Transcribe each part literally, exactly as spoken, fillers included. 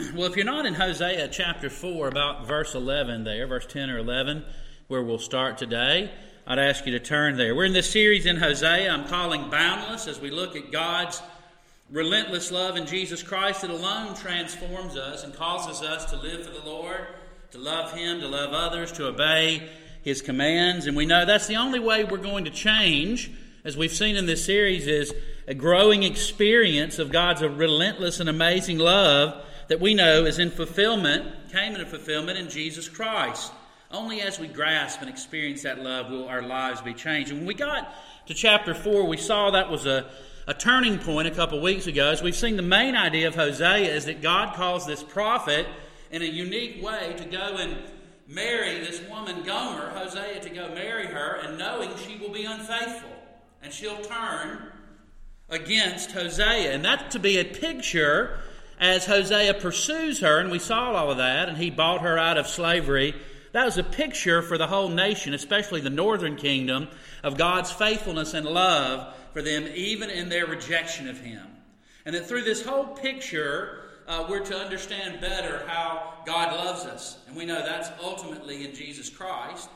Well, if you're not in Hosea chapter four, about verse eleven there, verse ten or eleven, where we'll start today, I'd ask you to turn there. We're in this series in Hosea I'm calling Boundless, as we look at God's relentless love in Jesus Christ that alone transforms us and causes us to live for the Lord, to love Him, to love others, to obey His commands. And we know that's the only way we're going to change, as we've seen in this series, is a growing experience of God's relentless and amazing love that we know is in fulfillment, came into fulfillment in Jesus Christ. Only as we grasp and experience that love will our lives be changed. And when we got to chapter four, we saw that was a, a turning point a couple weeks ago. As we've seen, the main idea of Hosea is that God calls this prophet in a unique way to go and marry this woman Gomer, Hosea, to go marry her, and knowing she will be unfaithful. And she'll turn against Hosea. And that to be a picture as Hosea pursues her, and we saw all of that, and he bought her out of slavery. That was a picture for the whole nation, especially the northern kingdom, of God's faithfulness and love for them, even in their rejection of Him. And that through this whole picture, uh, we're to understand better how God loves us. And we know that's ultimately in Jesus Christ.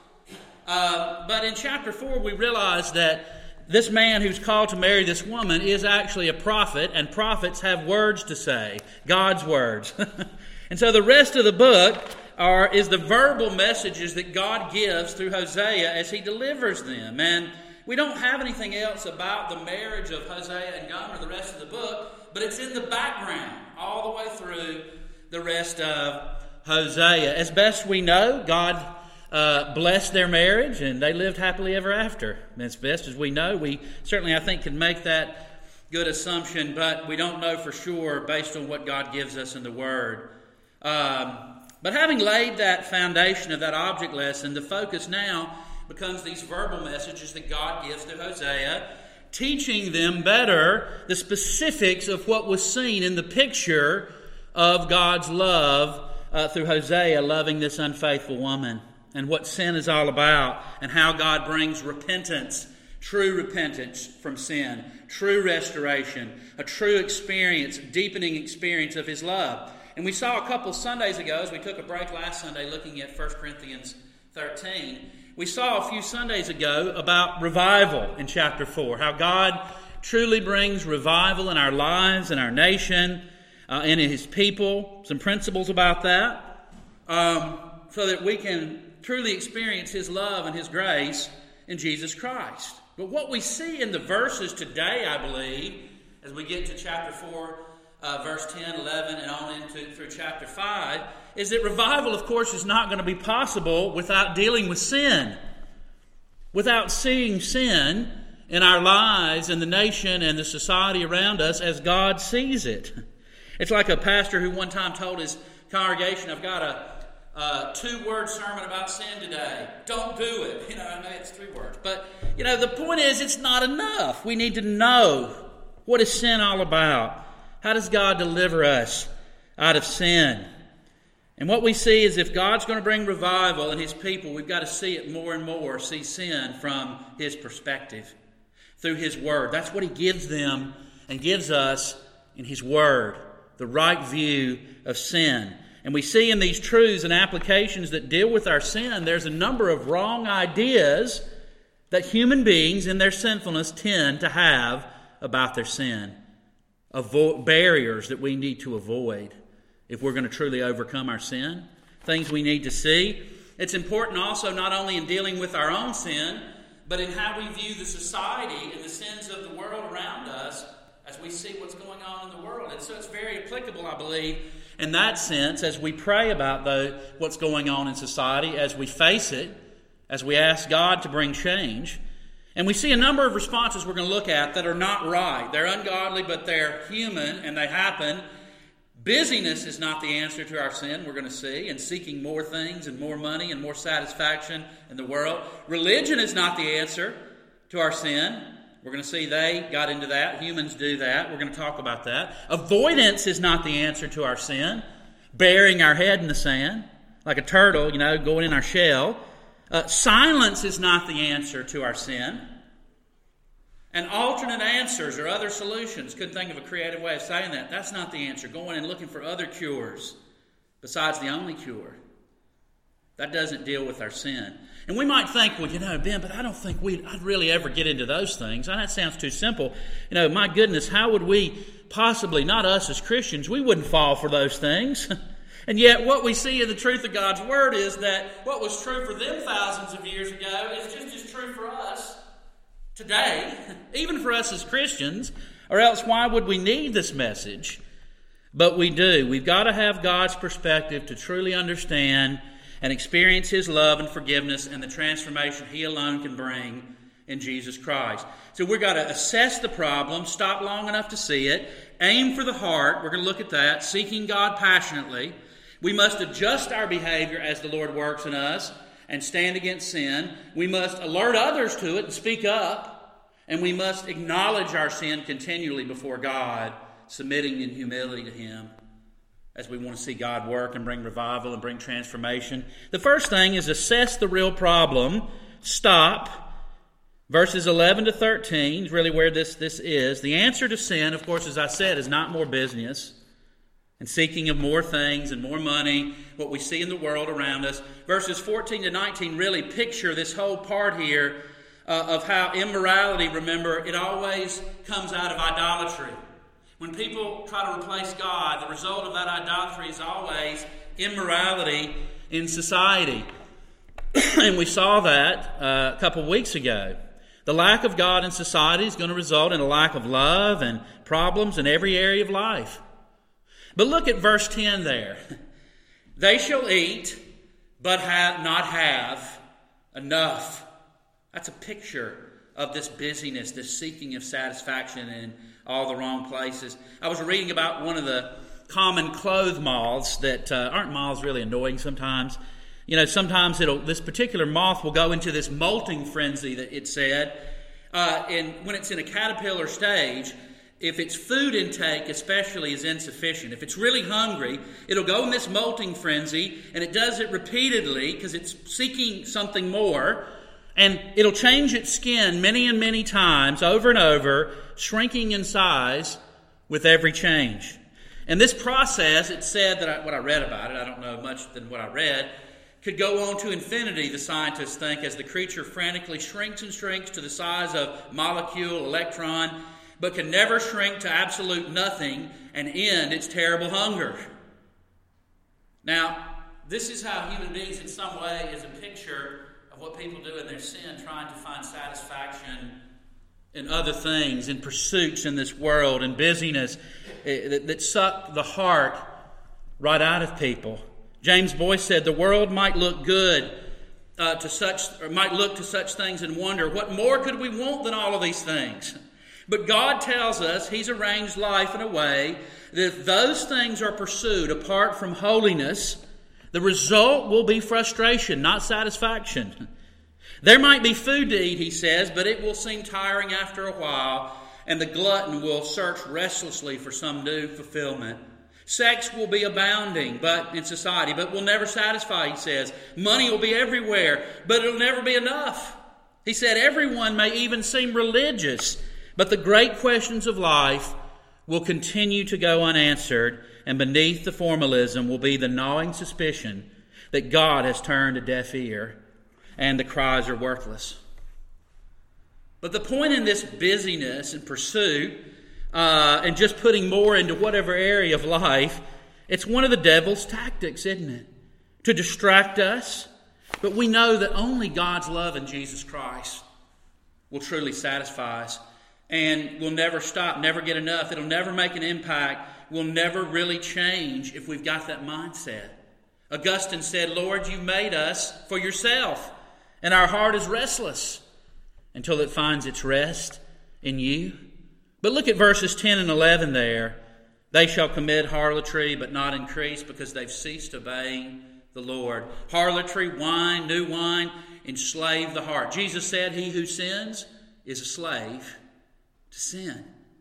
Uh, but in chapter four, we realize that this man who's called to marry this woman is actually a prophet, and prophets have words to say, God's words. And so the rest of the book are is the verbal messages that God gives through Hosea as he delivers them. And we don't have anything else about the marriage of Hosea and Gomer the rest of the book, but it's in the background all the way through the rest of Hosea. As best we know, God Uh, blessed their marriage, and they lived happily ever after. As best as we know, we certainly, I think, can make that good assumption, but we don't know for sure based on what God gives us in the Word. Um, but having laid that foundation of that object lesson, the focus now becomes these verbal messages that God gives to Hosea, teaching them better the specifics of what was seen in the picture of God's love uh, through Hosea loving this unfaithful woman, and what sin is all about, and how God brings repentance, true repentance from sin, true restoration, a true experience, deepening experience of His love. And we saw a couple Sundays ago, as we took a break last Sunday looking at First Corinthians thirteen, we saw a few Sundays ago about revival in chapter four, how God truly brings revival in our lives, in our nation, uh, and in His people, some principles about that, um, so that we can truly experience His love and His grace in Jesus Christ. But what we see in the verses today, I believe, as we get to chapter four, uh, verse ten, eleven, and on into through chapter five, is that revival, of course, is not going to be possible without dealing with sin, without seeing sin in our lives and the nation and the society around us as God sees it. It's like a pastor who one time told his congregation, I've got a Uh, two-word sermon about sin today. Don't do it. You know, I know it's three words. But, you know, the point is it's not enough. We need to know, what is sin all about? How does God deliver us out of sin? And what we see is if God's going to bring revival in His people, we've got to see it more and more, see sin from His perspective, through His Word. That's what He gives them and gives us in His Word, the right view of sin. And we see in these truths and applications that deal with our sin, there's a number of wrong ideas that human beings in their sinfulness tend to have about their sin. Avo- barriers that we need to avoid if we're going to truly overcome our sin. Things we need to see. It's important also not only in dealing with our own sin, but in how we view the society and the sins of the world around us as we see what's going on in the world. And so it's very applicable, I believe, in that sense, as we pray about the, what's going on in society, as we face it, as we ask God to bring change. And we see a number of responses we're going to look at that are not right. They're ungodly, but they're human, and they happen. Busyness is not the answer to our sin, we're going to see, and seeking more things and more money and more satisfaction in the world. Religion is not the answer to our sin. We're going to see they got into that. Humans do that. We're going to talk about that. Avoidance is not the answer to our sin. Burying our head in the sand, like a turtle, you know, going in our shell. Uh, silence is not the answer to our sin. and alternate answers or other solutions. Couldn't think of a creative way of saying that. That's not the answer. Going and looking for other cures besides the only cure. That doesn't deal with our sin. And we might think, well, you know, Ben, but I don't think we'd I'd really ever get into those things. That sounds too simple. You know, my goodness, how would we possibly, not us as Christians, we wouldn't fall for those things. And yet what we see in the truth of God's Word is that what was true for them thousands of years ago is just as true for us today, even for us as Christians, or else why would we need this message? But we do. We've got to have God's perspective to truly understand and experience His love and forgiveness and the transformation He alone can bring in Jesus Christ. So we've got to assess the problem, stop long enough to see it, aim for the heart. We're going to look at that, seeking God passionately. We must adjust our behavior as the Lord works in us and stand against sin. We must alert others to it and speak up. And we must acknowledge our sin continually before God, submitting in humility to Him as we want to see God work and bring revival and bring transformation. The first thing is assess the real problem. Stop. Verses eleven to thirteen is really where this, this is. The answer to sin, of course, as I said, is not more business and seeking of more things and more money, what we see in the world around us. Verses fourteen to nineteen really picture this whole part here uh, of how immorality, remember, it always comes out of idolatry. When people try to replace God, the result of that idolatry is always immorality in society. And we saw that uh, a couple of weeks ago. The lack of God in society is going to result in a lack of love and problems in every area of life. But look at verse ten there. They shall eat, but have not have enough. That's a picture of this busyness, this seeking of satisfaction in all the wrong places. I was reading about one of the common clothes moths that uh, aren't moths really annoying sometimes. You know, sometimes it'll this particular moth will go into this molting frenzy that it said. Uh, and when it's in a caterpillar stage, if its food intake especially is insufficient, if it's really hungry, it'll go in this molting frenzy, and it does it repeatedly because it's seeking something more. And it'll change its skin many and many times, over and over, shrinking in size with every change. And this process, it said that I, what I read about it, I don't know much than what I read, could go on to infinity, the scientists think, as the creature frantically shrinks and shrinks to the size of molecule, electron, but can never shrink to absolute nothing and end its terrible hunger. Now, this is how human beings in some way is a picture of what people do in their sin, trying to find satisfaction in other things, in pursuits in this world, and busyness that, that suck the heart right out of people. James Boyce said, the world might look good uh, to such, or might look to such things and wonder, what more could we want than all of these things? But God tells us He's arranged life in a way that if those things are pursued apart from holiness, the result will be frustration, not satisfaction. There might be food to eat, he says, but it will seem tiring after a while, and the glutton will search restlessly for some new fulfillment. Sex will be abounding but in society, but will never satisfy, he says. Money will be everywhere, but it'll never be enough. He said everyone may even seem religious, but the great questions of life will continue to go unanswered, and beneath the formalism will be the gnawing suspicion that God has turned a deaf ear and the cries are worthless. But the point in this busyness and pursuit uh, and just putting more into whatever area of life, it's one of the devil's tactics, isn't it? To distract us. But we know that only God's love in Jesus Christ will truly satisfy us. And we'll never stop, never get enough. It'll never make an impact. We'll never really change if we've got that mindset. Augustine said, Lord, you made us for yourself, and our heart is restless until it finds its rest in you. But look at verses ten and eleven there. They shall commit harlotry, but not increase, because they've ceased obeying the Lord. Harlotry, wine, new wine, enslave the heart. Jesus said, he who sins is a slave to sin.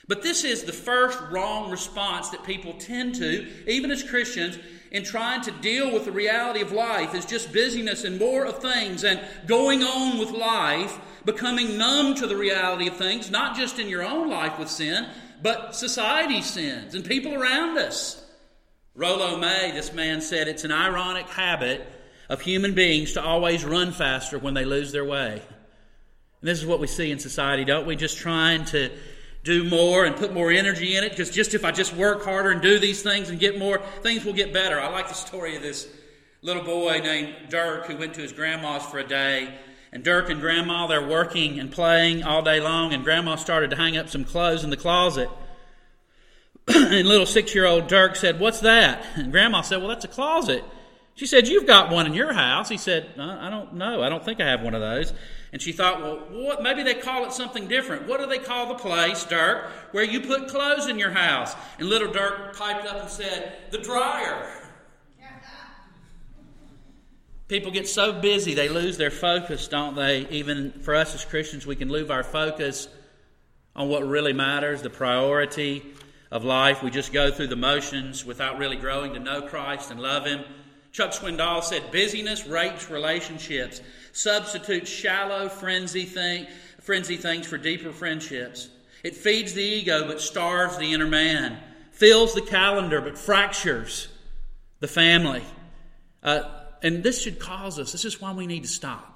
But this is the first wrong response that people tend to, even as Christians, in trying to deal with the reality of life, is just busyness and more of things and going on with life, becoming numb to the reality of things, not just in your own life with sin, but society's sins and people around us. Rollo May, this man, said it's an ironic habit of human beings to always run faster when they lose their way. And this is what we see in society, don't we? Just trying to do more and put more energy in it, because just if I just work harder and do these things and get more, things will get better. I like the story of this little boy named Dirk who went to his grandma's for a day. And Dirk and Grandma, they're working and playing all day long, and Grandma started to hang up some clothes in the closet. And little six-year-old Dirk said, "What's that?" And Grandma said, "Well, that's a closet." She said, "You've got one in your house." He said, "I don't know. I don't think I have one of those." And she thought, well, what? Maybe they call it something different. What do they call the place, Dirk, where you put clothes in your house? And little Dirk piped up and said, "The dryer." People get so busy, they lose their focus, don't they? Even for us as Christians, we can lose our focus on what really matters, the priority of life. We just go through the motions without really growing to know Christ and love Him. Chuck Swindoll said, busyness rapes relationships, substitutes shallow frenzy, thing, frenzy things for deeper friendships. It feeds the ego but starves the inner man, fills the calendar but fractures the family. Uh, and this should cause us, this is why we need to stop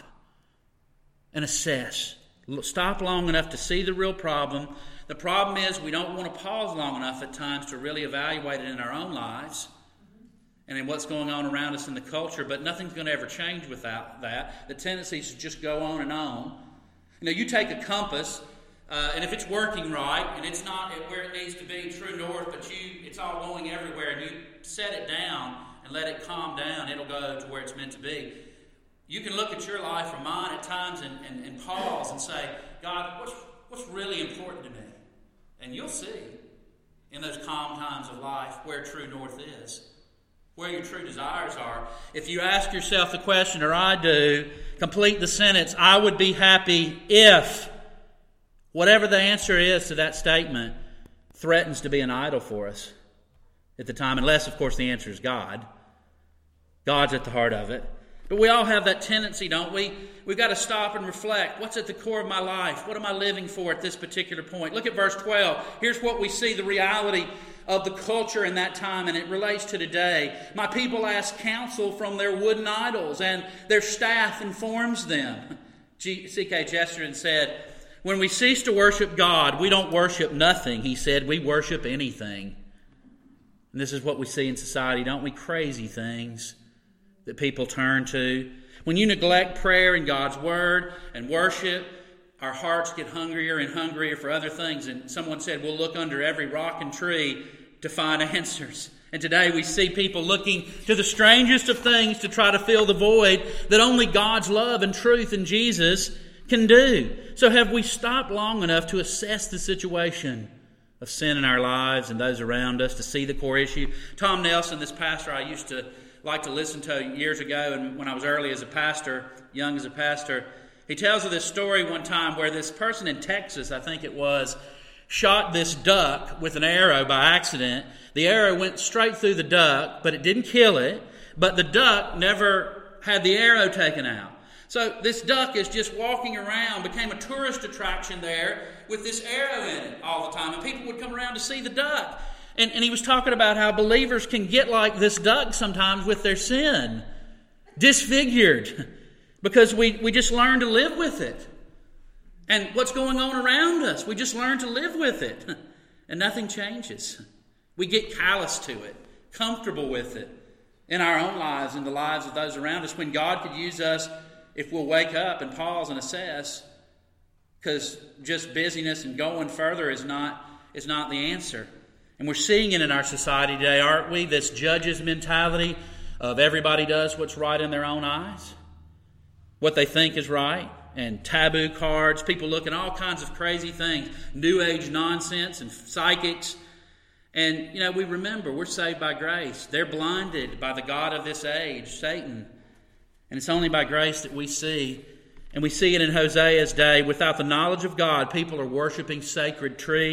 and assess. Stop long enough to see the real problem. The problem is we don't want to pause long enough at times to really evaluate it in our own lives and in what's going on around us in the culture, but nothing's going to ever change without that. The tendency is to just go on and on. You know, you take a compass, uh, and if it's working right, and it's not at where it needs to be, true north, but you it's all going everywhere, and you set it down and let it calm down, it'll go to where it's meant to be. You can look at your life or mine at times and, and, and pause and say, God, what's, what's really important to me? And you'll see in those calm times of life where true north is, where your true desires are. If you ask yourself the question, or I do, complete the sentence, I would be happy if, whatever the answer is to that statement, threatens to be an idol for us at the time, unless, of course, the answer is God. God's at the heart of it. But we all have that tendency, don't we? We've got to stop and reflect. What's at the core of my life? What am I living for at this particular point? Look at verse twelve. Here's what we see, the reality of the culture in that time, and it relates to today. My people ask counsel from their wooden idols, and their staff informs them. C K Chesterton said, when we cease to worship God, we don't worship nothing. He said, we worship anything. And this is what we see in society, don't we? Crazy things that people turn to. When you neglect prayer and God's Word and worship, our hearts get hungrier and hungrier for other things. And someone said, we'll look under every rock and tree to find answers. And today we see people looking to the strangest of things to try to fill the void that only God's love and truth in Jesus can do. So have we stopped long enough to assess the situation of sin in our lives and those around us, to see the core issue? Tom Nelson, this pastor I used to like to listen to years ago, and when I was early as a pastor, young as a pastor, he tells of this story one time where this person in Texas, I think it was, shot this duck with an arrow by accident. The arrow went straight through the duck, but it didn't kill it. But the duck never had the arrow taken out. So this duck is just walking around, became a tourist attraction there with this arrow in it all the time. And people would come around to see the duck. And, and he was talking about how believers can get like this duck sometimes with their sin, disfigured, because we, we just learn to live with it. And what's going on around us, we just learn to live with it. And nothing changes. We get callous to it, comfortable with it in our own lives and the lives of those around us, when God could use us if we'll wake up and pause and assess, because just busyness and going further is not, is not the answer. And we're seeing it in our society today, aren't we? This judges mentality of everybody does what's right in their own eyes, what they think is right, and taboo cards, people looking at all kinds of crazy things, New Age nonsense and psychics. And, you know, we remember we're saved by grace. They're blinded by the god of this age, Satan. And it's only by grace that we see. And we see it in Hosea's day. Without the knowledge of God, people are worshiping sacred trees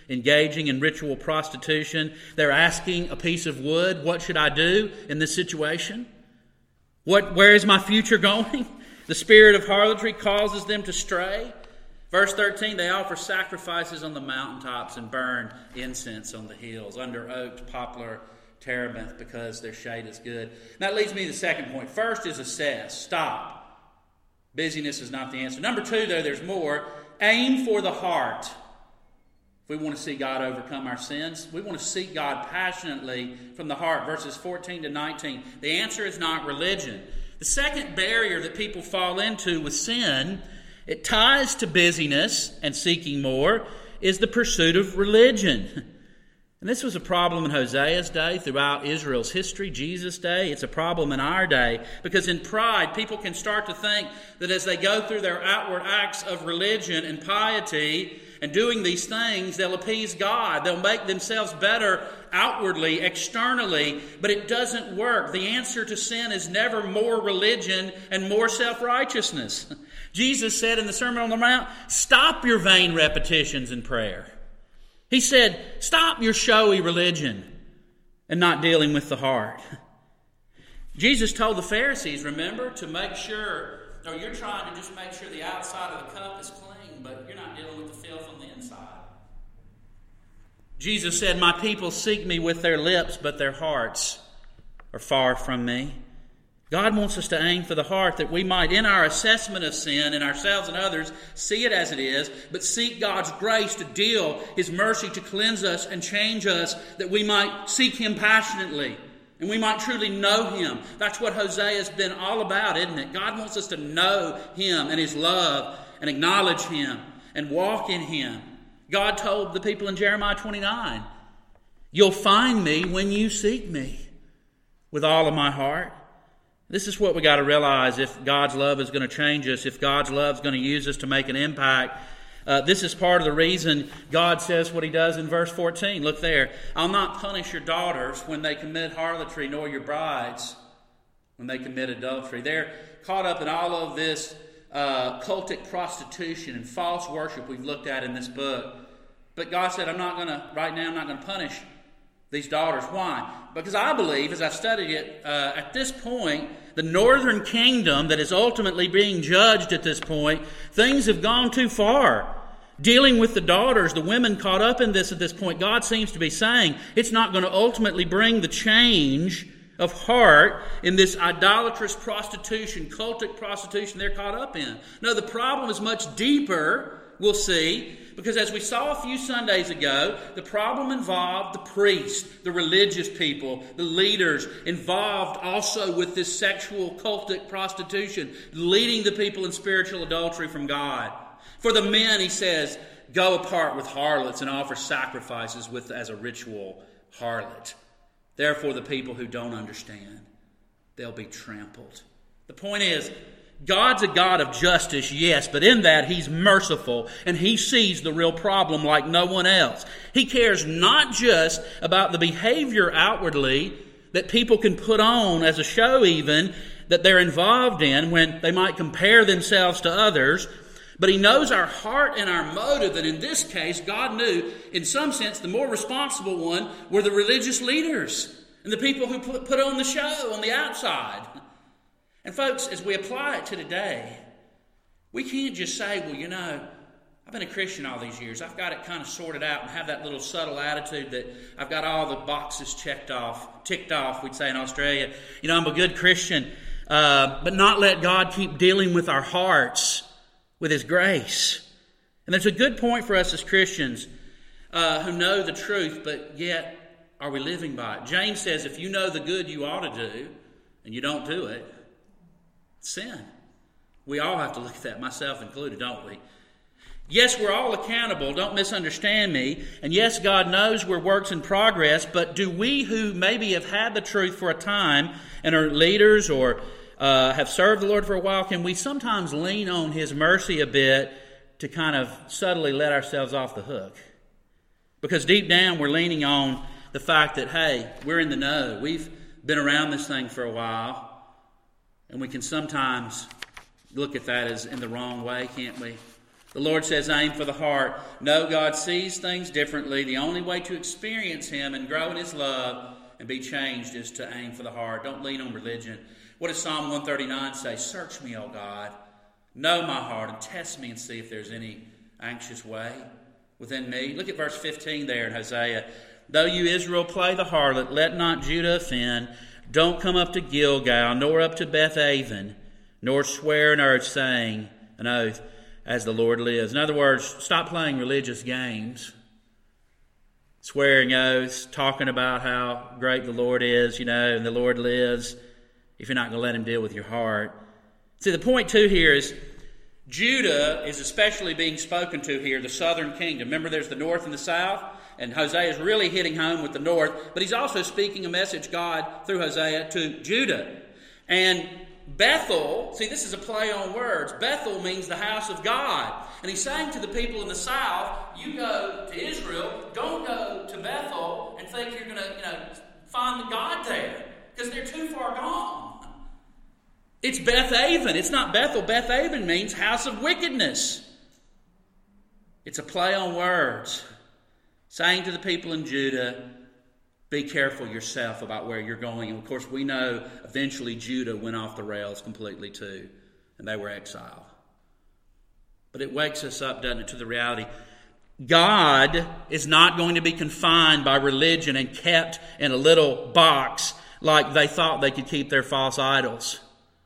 engaging in ritual prostitution. They're asking a piece of wood, what should I do in this situation? What, where is my future going? The spirit of harlotry causes them to stray. Verse thirteen, they offer sacrifices on the mountaintops and burn incense on the hills, under oaks, poplar, terebinth, because their shade is good. And that leads me to the second point. First is assess. Stop. Busyness is not the answer. Number two, though, there's more. Aim for the heart. If we want to see God overcome our sins, we want to seek God passionately from the heart. Verses fourteen to nineteen. The answer is not religion. The second barrier that people fall into with sin, it ties to busyness and seeking more, is the pursuit of religion. And this was a problem in Hosea's day, throughout Israel's history, Jesus' day. It's a problem in our day, because in pride, people can start to think that as they go through their outward acts of religion and piety and doing these things, they'll appease God. They'll make themselves better outwardly, externally, but it doesn't work. The answer to sin is never more religion and more self-righteousness. Jesus said in the Sermon on the Mount, stop your vain repetitions in prayer. He said, stop your showy religion and not dealing with the heart. Jesus told the Pharisees, remember, to make sure, or you're trying to just make sure the outside of the cup is clean, but you're not dealing with the filth on the inside. Jesus said, my people seek me with their lips, but their hearts are far from me. God wants us to aim for the heart, that we might, in our assessment of sin in ourselves and others, see it as it is, but seek God's grace to deal, His mercy to cleanse us and change us, that we might seek Him passionately and we might truly know Him. That's what Hosea has been all about, isn't it? God wants us to know Him and His love and acknowledge Him and walk in Him. God told the people in Jeremiah twenty-nine, you'll find me when you seek me with all of my heart. This is what we got to realize if God's love is going to change us, if God's love is going to use us to make an impact. Uh, this is part of the reason God says what He does in verse fourteen. Look there. I'll not punish your daughters when they commit harlotry, nor your brides when they commit adultery. They're caught up in all of this uh, cultic prostitution and false worship we've looked at in this book. But God said, I'm not going to, right now, I'm not going to punish these daughters. Why? Because I believe, as I studied it, uh, at this point, the northern kingdom that is ultimately being judged at this point, things have gone too far. Dealing with the daughters, the women caught up in this at this point, God seems to be saying it's not going to ultimately bring the change of heart in this idolatrous prostitution, cultic prostitution they're caught up in. No, the problem is much deeper, we'll see, because as we saw a few Sundays ago, the problem involved the priests, the religious people, the leaders, involved also with this sexual cultic prostitution, leading the people in spiritual adultery from God. For the men, he says, go apart with harlots and offer sacrifices with as a ritual harlot. Therefore, the people who don't understand, they'll be trampled. The point is, God's a God of justice, yes, but in that He's merciful and He sees the real problem like no one else. He cares not just about the behavior outwardly that people can put on as a show even that they're involved in when they might compare themselves to others, but He knows our heart and our motive. And in this case, God knew, in some sense, the more responsible one were the religious leaders and the people who put, put on the show on the outside. And folks, as we apply it to today, we can't just say, well, you know, I've been a Christian all these years. I've got it kind of sorted out and have that little subtle attitude that I've got all the boxes checked off, ticked off, we'd say in Australia. You know, I'm a good Christian, uh, but not let God keep dealing with our hearts with His grace. And there's a good point for us as Christians uh, who know the truth, but yet are we living by it? James says, if you know the good you ought to do and you don't do it, sin. We all have to look at that, myself included, don't we? Yes, we're all accountable, don't misunderstand me. And yes, God knows we're works in progress, but do we who maybe have had the truth for a time and are leaders or uh, have served the Lord for a while, can we sometimes lean on His mercy a bit to kind of subtly let ourselves off the hook? Because deep down we're leaning on the fact that, hey, we're in the know. We've been around this thing for a while, and we can sometimes look at that as in the wrong way, can't we? The Lord says aim for the heart. No, God sees things differently. The only way to experience Him and grow in His love and be changed is to aim for the heart. Don't lean on religion. What does Psalm one thirty-nine say? Search me, O God. Know my heart and test me and see if there's any anxious way within me. Look at verse fifteen there in Hosea. Though you, Israel, play the harlot, let not Judah offend. Don't come up to Gilgal, nor up to Beth-aven, nor swear an oath, saying, an oath, as the Lord lives. In other words, stop playing religious games, swearing oaths, talking about how great the Lord is, you know, and the Lord lives, if you're not going to let Him deal with your heart. See, the point, too, here is Judah is especially being spoken to here, the southern kingdom. Remember, there's the north and the south, and Hosea is really hitting home with the north, but he's also speaking a message, God, through Hosea, to Judah. And Bethel, see, this is a play on words. Bethel means the house of God. And he's saying to the people in the south, you go to Israel, don't go to Bethel and think you're going to, you know, find the God there, because they're too far gone. It's Beth-aven. It's not Bethel. Beth-aven means house of wickedness. It's a play on words, saying to the people in Judah, be careful yourself about where you're going. And of course, we know eventually Judah went off the rails completely too, and they were exiled. But it wakes us up, doesn't it, to the reality. God is not going to be confined by religion and kept in a little box like they thought they could keep their false idols.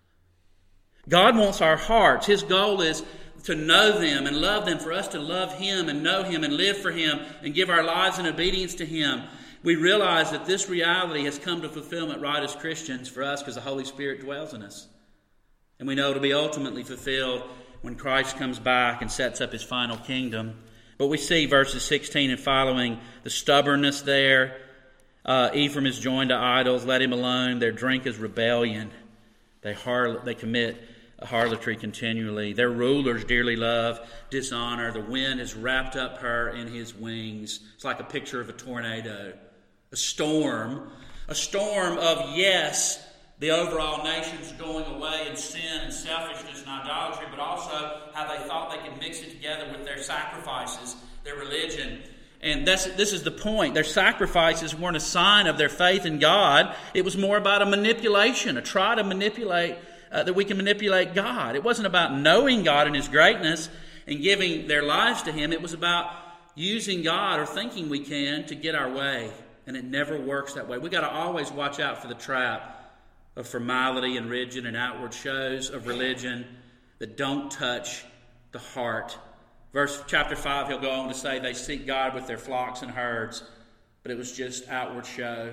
God wants our hearts. His goal is to know them and love them, for us to love Him and know Him and live for Him and give our lives in obedience to Him. We realize that this reality has come to fulfillment right as Christians for us because the Holy Spirit dwells in us. And we know it'll be ultimately fulfilled when Christ comes back and sets up His final kingdom. But we see verses sixteen and following the stubbornness there. Uh, Ephraim is joined to idols. Let him alone. Their drink is rebellion. They, har- they commit harlotry continually. Their rulers dearly love dishonor. The wind has wrapped up her in his wings. It's like a picture of a tornado. A storm. A storm of, yes, the overall nation's going away in sin and selfishness and idolatry, but also how they thought they could mix it together with their sacrifices, their religion. And that's, this is the point. Their sacrifices weren't a sign of their faith in God. It was more about a manipulation, a try to manipulate, uh, that we can manipulate God. It wasn't about knowing God and His greatness and giving their lives to Him. It was about using God or thinking we can to get our way. And it never works that way. We've got to always watch out for the trap of formality and rigid and outward shows of religion that don't touch the heart. Verse chapter five, he'll go on to say they seek God with their flocks and herds, but it was just outward show.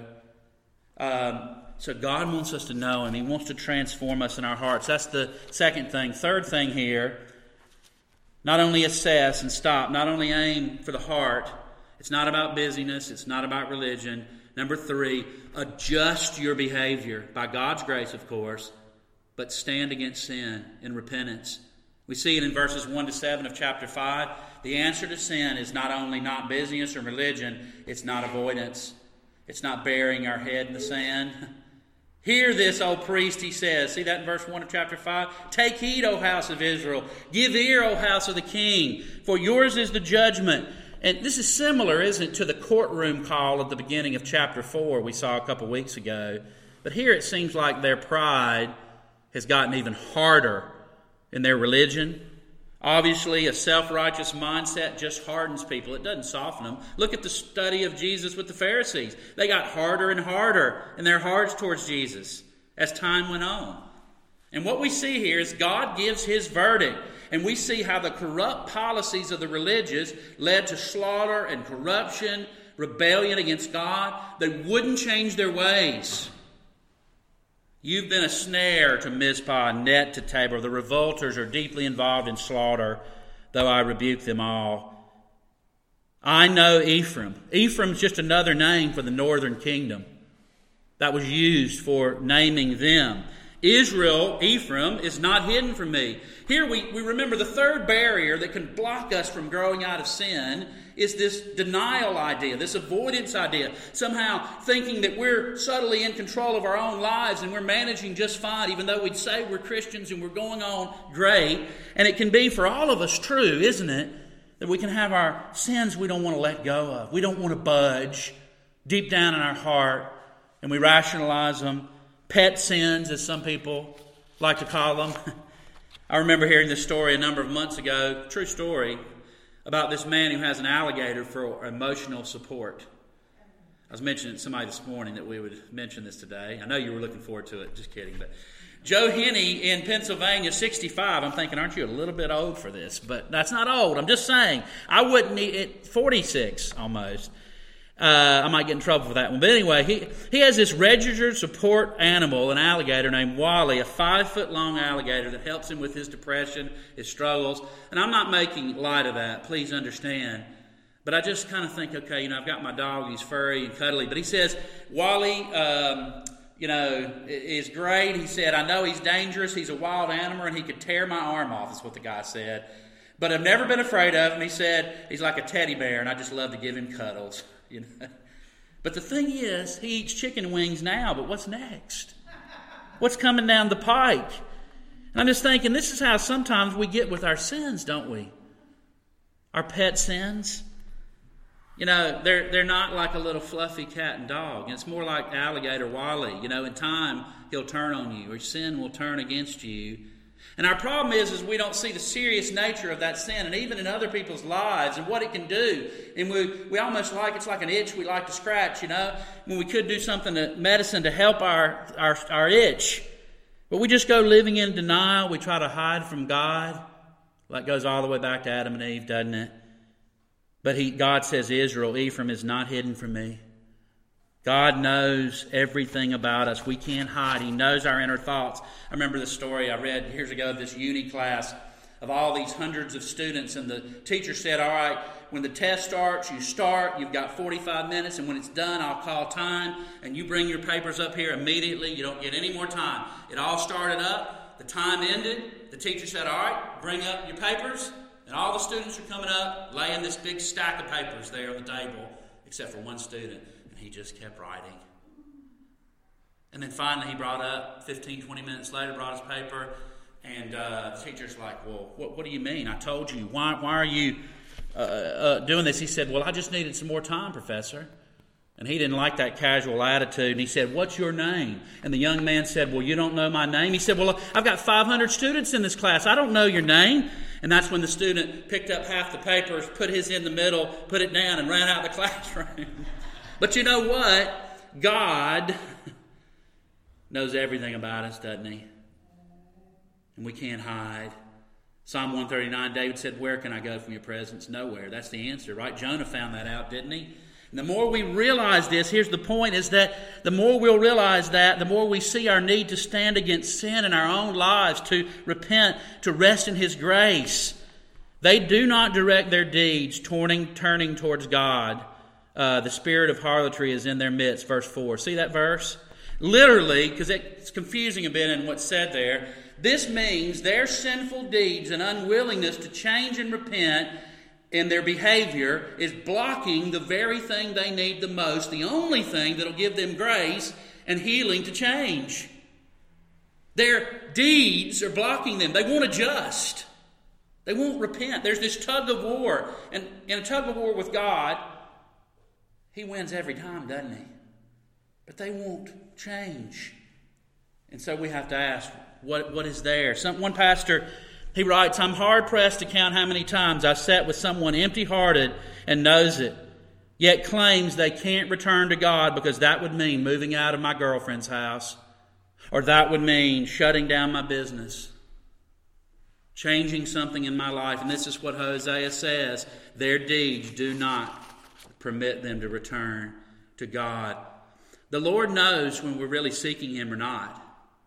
Um, so God wants us to know Him. He wants to transform us in our hearts. That's the second thing. Third thing here, not only assess and stop, not only aim for the heart. It's not about busyness. It's not about religion. Number three, adjust your behavior by God's grace, of course, but stand against sin in repentance. We see it in verses one to seven of chapter five. The answer to sin is not only not busyness or religion, it's not avoidance. It's not burying our head in the sand. Hear this, O priest, he says. See that in verse one of chapter five? Take heed, O house of Israel. Give ear, O house of the king, for yours is the judgment. And this is similar, isn't it, to the courtroom call at the beginning of chapter four we saw a couple weeks ago. But here it seems like their pride has gotten even harder in their religion. Obviously, a self-righteous mindset just hardens people. It doesn't soften them. Look at the study of Jesus with the Pharisees. They got harder and harder in their hearts towards Jesus as time went on. And what we see here is God gives His verdict. And we see how the corrupt policies of the religious led to slaughter and corruption, rebellion against God. They wouldn't change their ways. You've been a snare to Mizpah, net to Tabor. The revolters are deeply involved in slaughter, though I rebuke them all. I know Ephraim. Ephraim's just another name for the northern kingdom that was used for naming them. Israel, Ephraim, is not hidden from me. Here we, we remember the third barrier that can block us from growing out of sin is this denial idea, this avoidance idea, somehow thinking that we're subtly in control of our own lives and we're managing just fine, even though we'd say we're Christians and we're going on great. And it can be for all of us true, isn't it, that we can have our sins we don't want to let go of. We don't want to budge deep down in our heart, and we rationalize them. Pet sins, as some people like to call them. I remember hearing this story a number of months ago, true story, about this man who has an alligator for emotional support. I was mentioning to somebody this morning that we would mention this today. I know you were looking forward to it, just kidding. But Joe Henney in Pennsylvania, sixty-five. I'm thinking, aren't you a little bit old for this? But that's not old. I'm just saying, I wouldn't need it, forty-six almost. Uh, I might get in trouble for that one. But anyway, he, he has this registered support animal, an alligator named Wally, a five-foot-long alligator that helps him with his depression, his struggles. And I'm not making light of that, please understand. But I just kind of think, okay, you know, I've got my dog, he's furry and cuddly. But he says, Wally, um, you know, is great. He said, I know he's dangerous, he's a wild animal, and he could tear my arm off, is what the guy said. But I've never been afraid of him. He said, he's like a teddy bear, and I just love to give him cuddles. You know? But the thing is, he eats chicken wings now, but what's next? What's coming down the pike? And I'm just thinking, this is how sometimes we get with our sins, don't we? Our pet sins. You know, they're they're not like a little fluffy cat and dog. It's more like alligator Wally. You know, in time, he'll turn on you, or sin will turn against you. And our problem is, is we don't see the serious nature of that sin, and even in other people's lives, and what it can do. And we we almost like, it's like an itch we like to scratch, you know, when we could do something, to medicine to help our, our, our itch. But we just go living in denial. We try to hide from God. That goes all the way back to Adam and Eve, doesn't it? But he, God says, Israel, Ephraim is not hidden from me. God knows everything about us. We can't hide. He knows our inner thoughts. I remember the story I read years ago of this uni class of all these hundreds of students, and the teacher said, all right, when the test starts, you start, you've got forty-five minutes, and when it's done, I'll call time, and you bring your papers up here immediately. You don't get any more time. It all started up. The time ended. The teacher said, all right, bring up your papers, and all the students are coming up, laying this big stack of papers there on the table, except for one student. He just kept writing. And then finally he brought up, fifteen, twenty minutes later, brought his paper. And uh, the teacher's like, well, what, what do you mean? I told you. Why, why are you uh, uh, doing this? He said, well, I just needed some more time, Professor. And he didn't like that casual attitude. And he said, what's your name? And the young man said, well, you don't know my name? He said, well, I've got five hundred students in this class. I don't know your name. And that's when the student picked up half the papers, put his in the middle, put it down, and ran out of the classroom. But you know what? God knows everything about us, doesn't he? And we can't hide. Psalm one thirty-nine, David said, where can I go from your presence? Nowhere. That's the answer, right? Jonah found that out, didn't he? And the more we realize this, here's the point, is that the more we'll realize that, the more we see our need to stand against sin in our own lives, to repent, to rest in his grace. They do not direct their deeds turning, turning towards God. Uh, the spirit of harlotry is in their midst, verse four. See that verse? Literally, because it's confusing a bit in what's said there, this means their sinful deeds and unwillingness to change and repent in their behavior is blocking the very thing they need the most, the only thing that will give them grace and healing to change. Their deeds are blocking them. They won't adjust. They won't repent. There's this tug of war. And in a tug of war with God, he wins every time, doesn't he? But they won't change. And so we have to ask, what, what is there? Some, one pastor, he writes, I'm hard-pressed to count how many times I've sat with someone empty-hearted and knows it, yet claims they can't return to God because that would mean moving out of my girlfriend's house, or that would mean shutting down my business, changing something in my life. And this is what Hosea says, their deeds do not permit them to return to God. The Lord knows when we're really seeking him or not.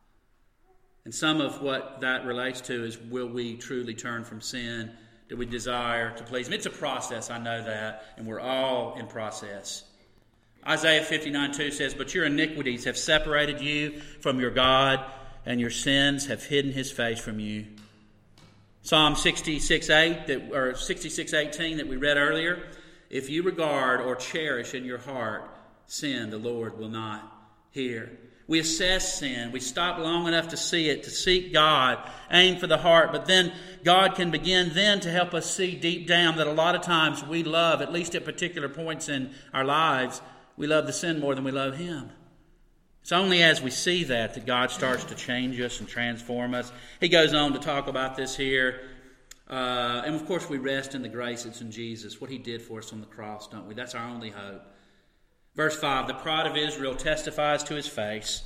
And some of what that relates to is, will we truly turn from sin? Do we desire to please him? It's a process, I know that, and we're all in process. Isaiah fifty-nine two says, but your iniquities have separated you from your God, and your sins have hidden his face from you. Psalm sixty-six eight, that, or sixty-six eighteen that we read earlier, If you regard or cherish in your heart sin, the Lord will not hear. We assess sin. We stop long enough to see it, to seek God, aim for the heart. But then God can begin then to help us see deep down that a lot of times we love, at least at particular points in our lives, we love the sin more than we love Him. It's only as we see that that God starts to change us and transform us. He goes on to talk about this here. Uh, and of course we rest in the grace that's in Jesus, what He did for us on the cross, don't we? That's our only hope. Verse five, the pride of Israel testifies to His face.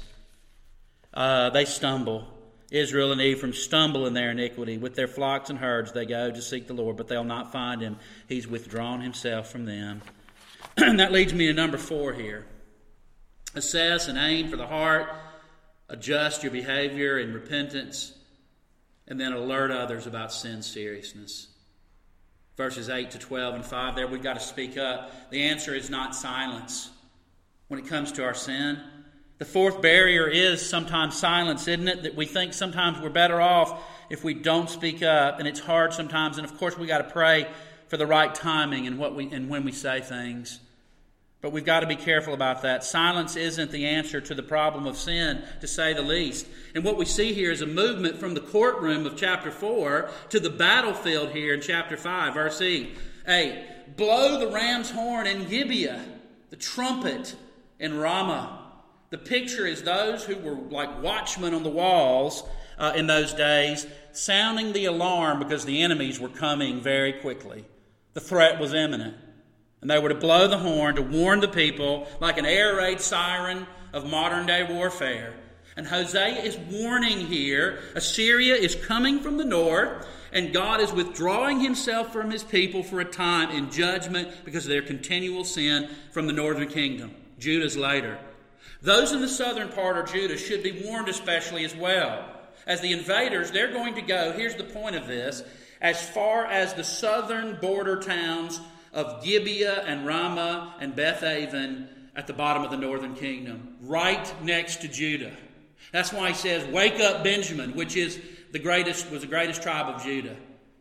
Uh, they stumble. Israel and Ephraim stumble in their iniquity. With their flocks and herds they go to seek the Lord, but they'll not find Him. He's withdrawn Himself from them. And that leads me to number four here. Assess and aim for the heart. Adjust your behavior in repentance. And then alert others about sin's seriousness. Verses eight to twelve and five there, we've got to speak up. The answer is not silence when it comes to our sin. The fourth barrier is sometimes silence, isn't it? That we think sometimes we're better off if we don't speak up, and it's hard sometimes. And of course, we got to pray for the right timing and what we and when we say things. But we've got to be careful about that. Silence isn't the answer to the problem of sin, to say the least. And what we see here is a movement from the courtroom of chapter four to the battlefield here in chapter five, verse eight. Blow the ram's horn in Gibeah, the trumpet in Ramah. The picture is those who were like watchmen on the walls uh, in those days, sounding the alarm because the enemies were coming very quickly. The threat was imminent. And they were to blow the horn to warn the people like an air raid siren of modern day warfare. And Hosea is warning here, Assyria is coming from the north, and God is withdrawing Himself from His people for a time in judgment because of their continual sin from the northern kingdom. Judah's later. Those in the southern part of Judah should be warned especially as well. As the invaders, they're going to go, here's the point of this, as far as the southern border towns of Gibeah and Ramah and Beth Aven at the bottom of the northern kingdom, right next to Judah. That's why He says, "Wake up, Benjamin," which is the greatest was the greatest tribe of Judah.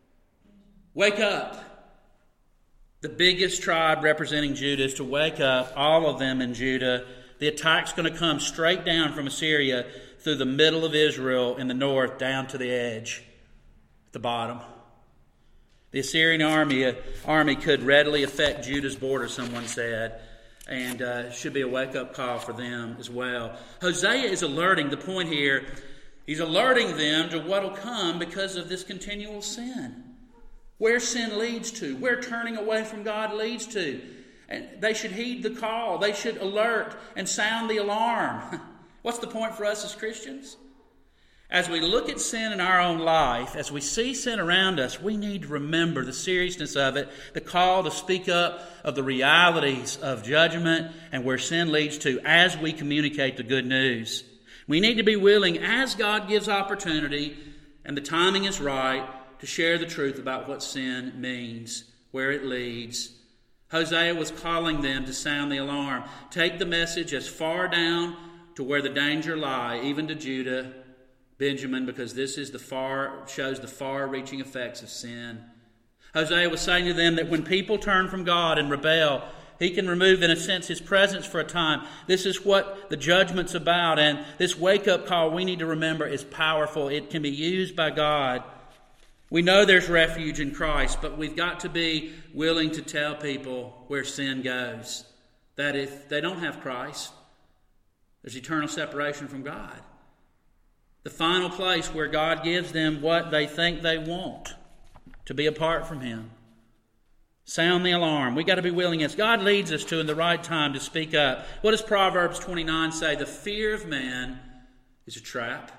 Wake up. The biggest tribe representing Judah is to wake up, all of them in Judah. The attack's going to come straight down from Assyria through the middle of Israel in the north down to the edge at the bottom. The Assyrian army, army could readily affect Judah's border, someone said, and uh, should be a wake-up call for them as well. Hosea is alerting, the point here, he's alerting them to what will come because of this continual sin. Where sin leads to, where turning away from God leads to. And they should heed the call. They should alert and sound the alarm. What's the point for us as Christians? As we look at sin in our own life, as we see sin around us, we need to remember the seriousness of it, the call to speak up of the realities of judgment and where sin leads to as we communicate the good news. We need to be willing, as God gives opportunity and the timing is right, to share the truth about what sin means, where it leads. Hosea was calling them to sound the alarm. Take the message as far down to where the danger lie, even to Judah, Benjamin, because this is the far shows the far-reaching effects of sin. Hosea was saying to them that when people turn from God and rebel, He can remove, in a sense, His presence for a time. This is what the judgment's about, and this wake-up call we need to remember is powerful. It can be used by God. We know there's refuge in Christ, but we've got to be willing to tell people where sin goes. That if they don't have Christ, there's eternal separation from God. The final place where God gives them what they think they want, to be apart from Him. Sound the alarm. We've got to be willing, as God leads us to in the right time, to speak up. What does Proverbs twenty-nine say? The fear of man is a trap.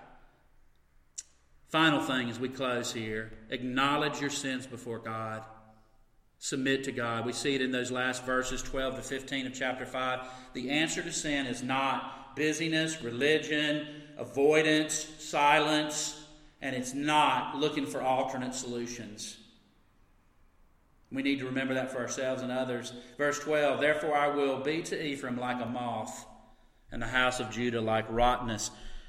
Final thing as we close here, acknowledge your sins before God. Submit to God. We see it in those last verses, twelve to fifteen of chapter five. The answer to sin is not busyness, religion, avoidance, silence, and it's not looking for alternate solutions. We need to remember that for ourselves and others. Verse twelve, therefore I will be to Ephraim like a moth, and the house of Judah like rottenness.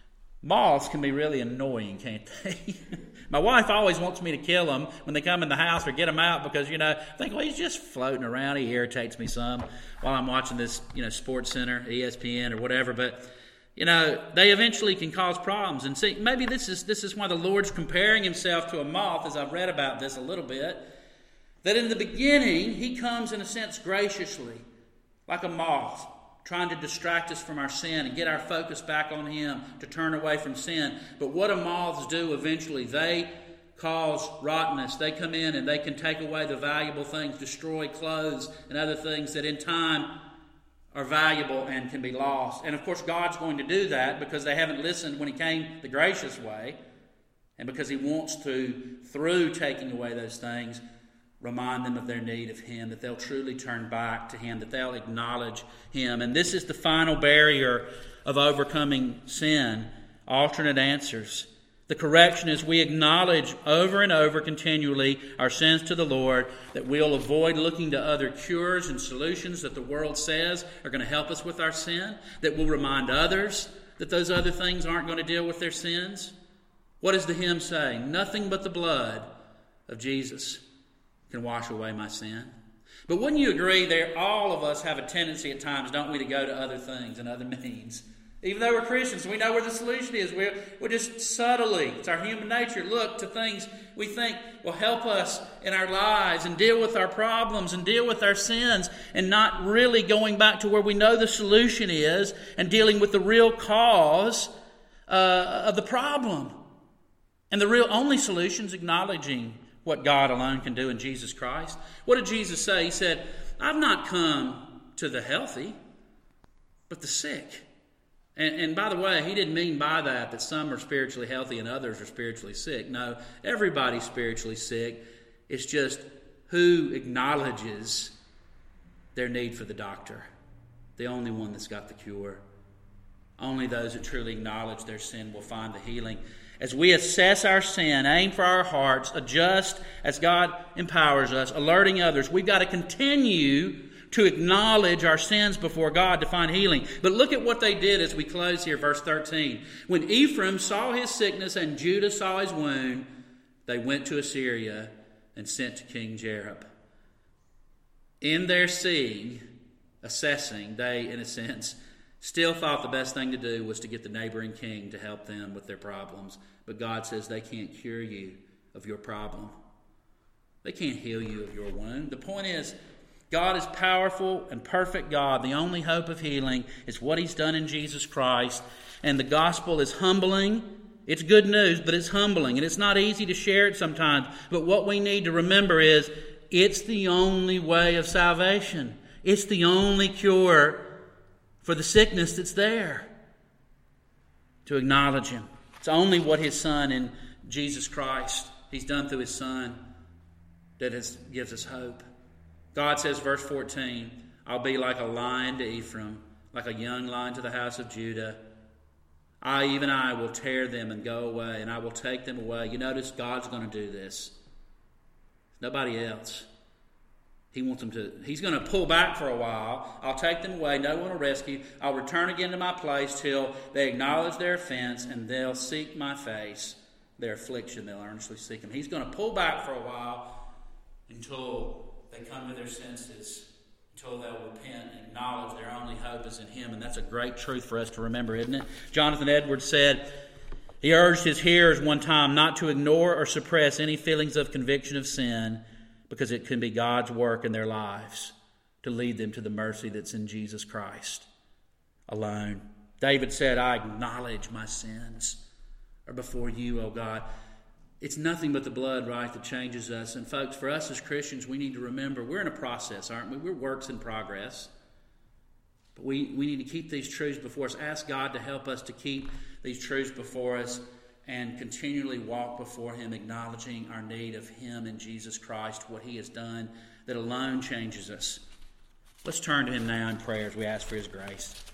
Moths can be really annoying, can't they? My wife always wants me to kill them when they come in the house or get them out because, you know, I think, well, he's just floating around. He irritates me some while I'm watching this, you know, Sports Center, E S P N or whatever. But, you know, they eventually can cause problems. And see, maybe this is this is why the Lord's comparing himself to a moth, as I've read about this a little bit, that in the beginning he comes in a sense graciously, like a moth, trying to distract us from our sin and get our focus back on him to turn away from sin. But what do moths do eventually? They cause rottenness. They come in and they can take away the valuable things, destroy clothes and other things that in time are valuable and can be lost. And of course God's going to do that because they haven't listened when he came the gracious way, and because he wants to, through taking away those things, remind them of their need of him, that they'll truly turn back to him, that they'll acknowledge him. And this is the final barrier of overcoming sin. Alternate answers. The correction is we acknowledge over and over continually our sins to the Lord, that we'll avoid looking to other cures and solutions that the world says are going to help us with our sin, that we'll remind others that those other things aren't going to deal with their sins. What does the hymn say? Nothing but the blood of Jesus can wash away my sin. But wouldn't you agree there all of us have a tendency at times, don't we, to go to other things and other means? Even though we're Christians, we know where the solution is. We're, we're just subtly, it's our human nature, look to things we think will help us in our lives and deal with our problems and deal with our sins, and not really going back to where we know the solution is and dealing with the real cause uh, of the problem. And the real only solution is acknowledging what God alone can do in Jesus Christ. What did Jesus say? He said, I've not come to the healthy, but the sick. And, and by the way, he didn't mean by that that some are spiritually healthy and others are spiritually sick. No, everybody's spiritually sick. It's just who acknowledges their need for the doctor. The only one that's got the cure. Only those that truly acknowledge their sin will find the healing. As we assess our sin, aim for our hearts, adjust as God empowers us, alerting others, we've got to continue to acknowledge our sins before God to find healing. But look at what they did as we close here, verse thirteen. When Ephraim saw his sickness and Judah saw his wound, they went to Assyria and sent to King Jerob. In their seeing, assessing, they, in a sense, still thought the best thing to do was to get the neighboring king to help them with their problems. But God says they can't cure you of your problem. They can't heal you of your wound. The point is, God is powerful and perfect God. The only hope of healing is what he's done in Jesus Christ. And the gospel is humbling. It's good news, but it's humbling. And it's not easy to share it sometimes. But what we need to remember is it's the only way of salvation. It's the only cure for the sickness that's there. To acknowledge him. It's only what his Son in Jesus Christ, he's done through his Son, that has, gives us hope. God says, verse fourteen, I'll be like a lion to Ephraim, like a young lion to the house of Judah. I, even I, will tear them and go away, and I will take them away. You notice God's going to do this. Nobody else. He wants them to, he's going to pull back for a while. I'll take them away. No one will rescue. I'll return again to my place till they acknowledge their offense and they'll seek my face. Their affliction, they'll earnestly seek him. He's going to pull back for a while until they come to their senses, until they'll repent and acknowledge their only hope is in him. And that's a great truth for us to remember, isn't it? Jonathan Edwards said, he urged his hearers one time not to ignore or suppress any feelings of conviction of sin, because it can be God's work in their lives to lead them to the mercy that's in Jesus Christ alone. David said, I acknowledge my sins are before you, O God. It's nothing but the blood, right, that changes us. And folks, for us as Christians, we need to remember we're in a process, aren't we? We're works in progress. But we, we need to keep these truths before us. Ask God to help us to keep these truths before us and continually walk before him, acknowledging our need of him in Jesus Christ, what he has done that alone changes us. Let's turn to him now in prayer as we ask for his grace.